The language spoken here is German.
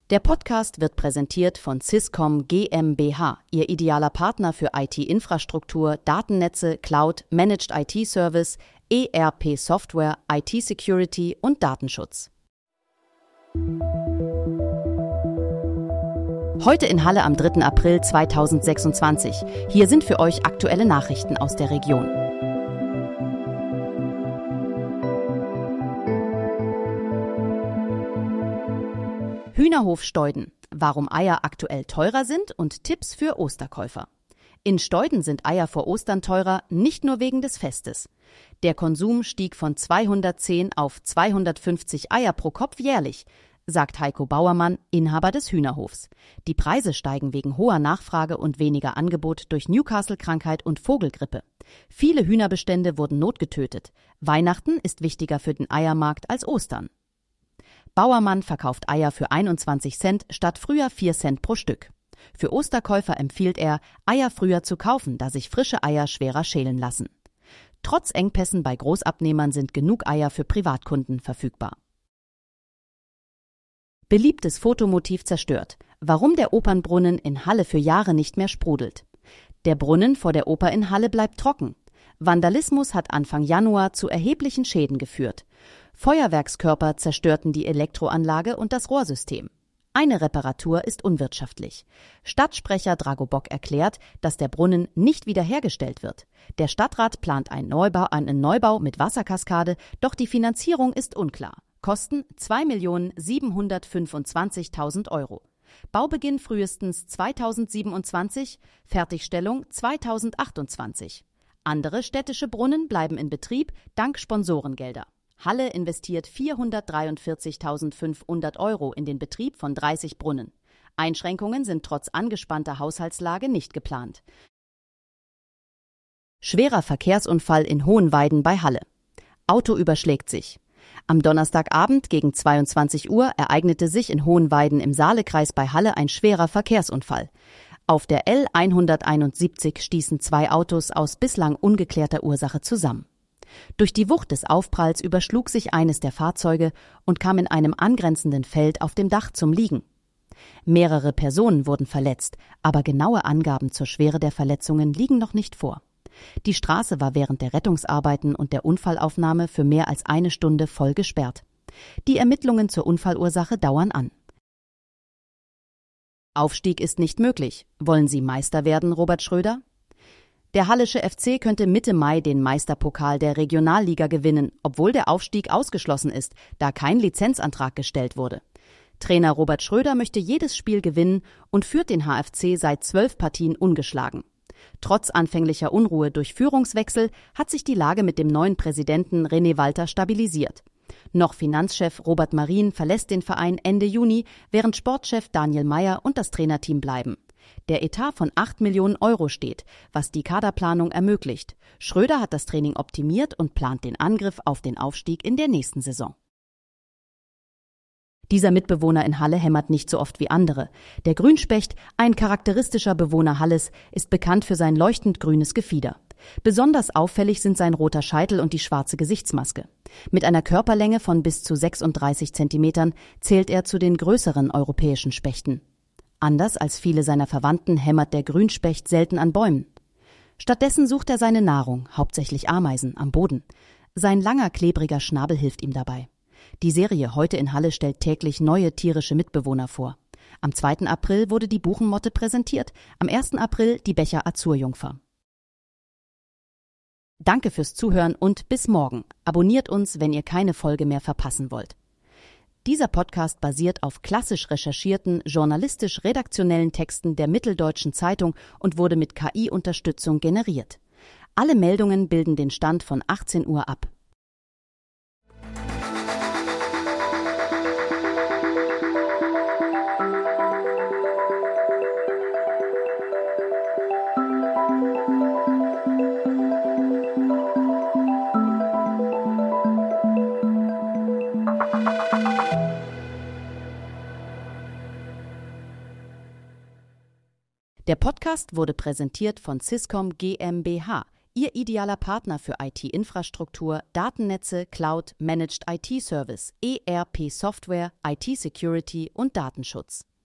Der Podcast wird präsentiert von Swisscom GmbH, Ihr idealer Partner für IT-Infrastruktur, Datennetze, Cloud, Managed IT-Service, ERP-Software, IT-Security und Datenschutz. Heute in Halle am 3. April 2026. Hier sind für euch aktuelle Nachrichten aus der Region. Hühnerhof Steuden. Warum Eier aktuell teurer sind und Tipps für Osterkäufer. In Steuden sind Eier vor Ostern teurer, nicht nur wegen des Festes. Der Konsum stieg von 210 auf 250 Eier pro Kopf jährlich, sagt Heiko Bauermann, Inhaber des Hühnerhofs. Die Preise steigen wegen hoher Nachfrage und weniger Angebot durch Newcastle-Krankheit und Vogelgrippe. Viele Hühnerbestände wurden notgetötet. Weihnachten ist wichtiger für den Eiermarkt als Ostern. Bauermann verkauft Eier für 21 Cent statt früher 4 Cent pro Stück. Für Osterkäufer empfiehlt er, Eier früher zu kaufen, da sich frische Eier schwerer schälen lassen. Trotz Engpässen bei Großabnehmern sind genug Eier für Privatkunden verfügbar. Beliebtes Fotomotiv zerstört. Warum der Opernbrunnen in Halle für Jahre nicht mehr sprudelt. Der Brunnen vor der Oper in Halle bleibt trocken. Vandalismus hat Anfang Januar zu erheblichen Schäden geführt. Feuerwerkskörper zerstörten die Elektroanlage und das Rohrsystem. Eine Reparatur ist unwirtschaftlich. Stadtsprecher Drago Bock erklärt, dass der Brunnen nicht wiederhergestellt wird. Der Stadtrat plant einen Neubau mit Wasserkaskade, doch die Finanzierung ist unklar. Kosten 2.725.000 Euro. Baubeginn frühestens 2027, Fertigstellung 2028. Andere städtische Brunnen bleiben in Betrieb dank Sponsorengelder. Halle investiert 443.500 Euro in den Betrieb von 30 Brunnen. Einschränkungen sind trotz angespannter Haushaltslage nicht geplant. Schwerer Verkehrsunfall in Hohenweiden bei Halle. Auto überschlägt sich. Am Donnerstagabend gegen 22 Uhr ereignete sich in Hohenweiden im Saalekreis bei Halle ein schwerer Verkehrsunfall. Auf der L 171 stießen zwei Autos aus bislang ungeklärter Ursache zusammen. Durch die Wucht des Aufpralls überschlug sich eines der Fahrzeuge und kam in einem angrenzenden Feld auf dem Dach zum Liegen. Mehrere Personen wurden verletzt, aber genaue Angaben zur Schwere der Verletzungen liegen noch nicht vor. Die Straße war während der Rettungsarbeiten und der Unfallaufnahme für mehr als eine Stunde voll gesperrt. Die Ermittlungen zur Unfallursache dauern an. Aufstieg ist nicht möglich. Wollen Sie Meister werden, Robert Schröder? Der Hallische FC könnte Mitte Mai den Meisterpokal der Regionalliga gewinnen, obwohl der Aufstieg ausgeschlossen ist, da kein Lizenzantrag gestellt wurde. Trainer Robert Schröder möchte jedes Spiel gewinnen und führt den HFC seit 12 Partien ungeschlagen. Trotz anfänglicher Unruhe durch Führungswechsel hat sich die Lage mit dem neuen Präsidenten René Walter stabilisiert. Noch Finanzchef Robert Marin verlässt den Verein Ende Juni, während Sportchef Daniel Meyer und das Trainerteam bleiben. Der Etat von 8 Millionen Euro steht, was die Kaderplanung ermöglicht. Schröder hat das Training optimiert und plant den Angriff auf den Aufstieg in der nächsten Saison. Dieser Mitbewohner in Halle hämmert nicht so oft wie andere. Der Grünspecht, ein charakteristischer Bewohner Halles, ist bekannt für sein leuchtend grünes Gefieder. Besonders auffällig sind sein roter Scheitel und die schwarze Gesichtsmaske. Mit einer Körperlänge von bis zu 36 Zentimetern zählt er zu den größeren europäischen Spechten. Anders als viele seiner Verwandten hämmert der Grünspecht selten an Bäumen. Stattdessen sucht er seine Nahrung, hauptsächlich Ameisen, am Boden. Sein langer, klebriger Schnabel hilft ihm dabei. Die Serie Heute in Halle stellt täglich neue tierische Mitbewohner vor. Am 2. April wurde die Buchenmotte präsentiert, am 1. April die Becher Azurjungfer. Danke fürs Zuhören und bis morgen. Abonniert uns, wenn ihr keine Folge mehr verpassen wollt. Dieser Podcast basiert auf klassisch recherchierten, journalistisch-redaktionellen Texten der Mitteldeutschen Zeitung und wurde mit KI-Unterstützung generiert. Alle Meldungen bilden den Stand von 18 Uhr ab. Der Podcast wurde präsentiert von Swisscom GmbH, Ihr idealer Partner für IT-Infrastruktur, Datennetze, Cloud, Managed IT-Service, ERP-Software, IT-Security und Datenschutz.